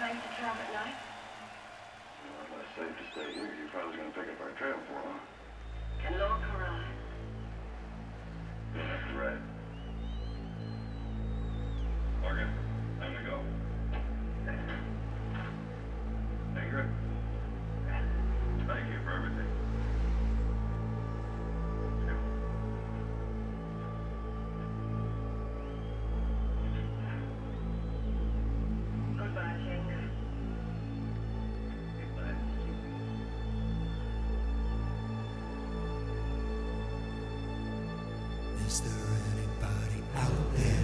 place to travel at night? Well, less safe to stay here. You're probably going to pick up our trail for, huh? Can Lord Karai? You'll have to ride. Morgan, time to go. Ingrid, thank you for everything. Goodbye, Jenga. Is there anybody out there?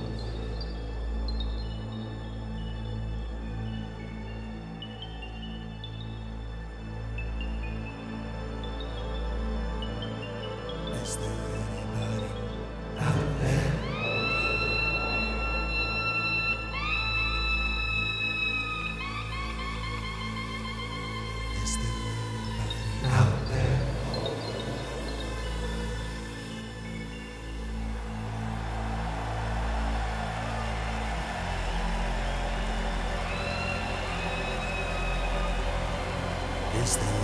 Is there anybody out there? Is there anybody out there? Is there